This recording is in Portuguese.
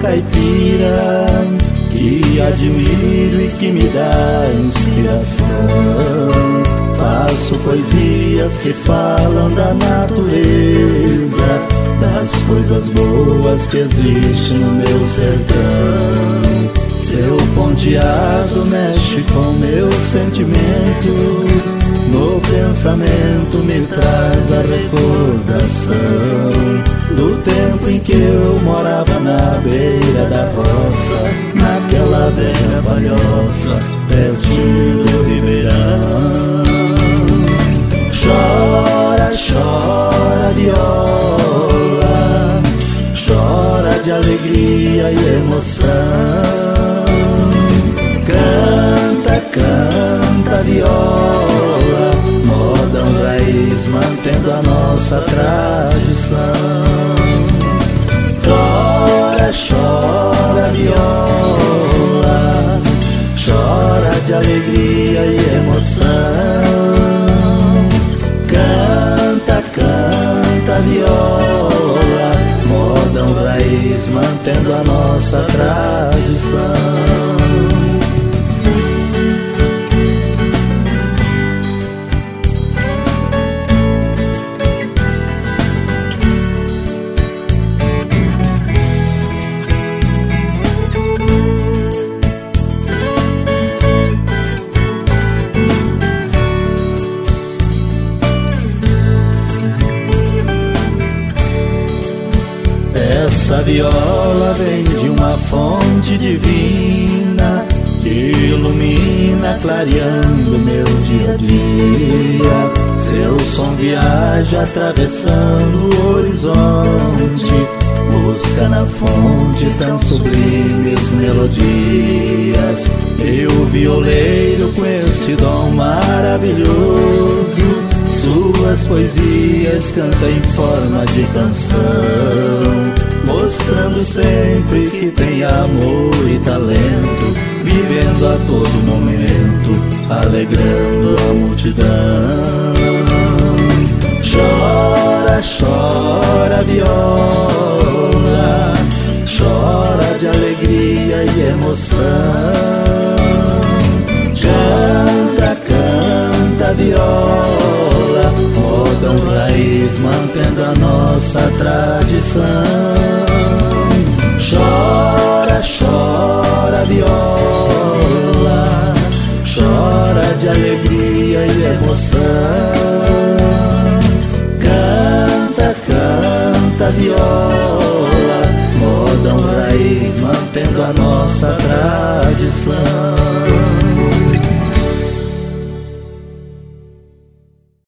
caipira que admiro e que me dá inspiração. Faço poesias que falam da natureza, das coisas boas que existem no meu sertão. Seu ponteado mexe com meus sentimentos, no pensamento me traz a recordação do tempo em que eu morava na beira da roça, naquela velha palhoça, pertinho do ribeirão. Chora, chora viola, chora de alegria e emoção. Canta, canta viola, modão raiz mantendo a nossa tradição. Chora, chora viola, chora de alegria e emoção. Canta, canta viola, modão raiz mantendo a nossa tradição. Essa viola vem de uma fonte divina que ilumina, clareando meu dia a dia. Seu som viaja atravessando o horizonte, busca na fonte tão sublimes melodias. E o violeiro com esse dom maravilhoso, suas poesias canta em forma de canção, mostrando sempre que tem amor e talento, vivendo a todo momento, alegrando a multidão. Chora, chora viola, chora de alegria e emoção. Canta, canta viola, modão raiz mantendo a nossa tradição. Chora, chora viola, chora de alegria e emoção. Canta, canta viola, modão raiz mantendo a nossa tradição.